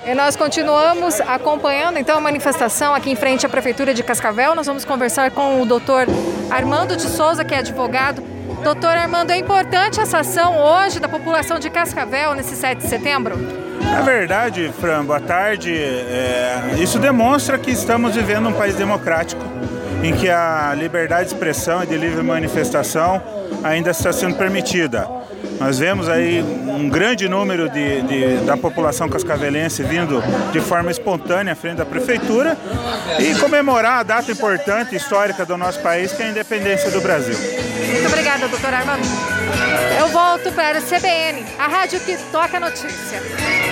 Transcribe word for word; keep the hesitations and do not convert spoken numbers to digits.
E nós continuamos acompanhando então a manifestação aqui em frente à Prefeitura de Cascavel. Nós vamos conversar com o doutor Armando de Souza, que é advogado. Doutor Armando, é importante essa ação hoje da população de Cascavel nesse sete de setembro? Na verdade, Fran, boa tarde. É, isso demonstra que estamos vivendo um país democrático, em que a liberdade de expressão e de livre manifestação ainda está sendo permitida. Nós vemos aí um grande número de, de, da população cascavelense vindo de forma espontânea à frente da Prefeitura e comemorar a data importante, histórica do nosso país, que é a independência do Brasil. Muito obrigada, doutor Armando. Eu volto para a C B N, a rádio que toca a notícia.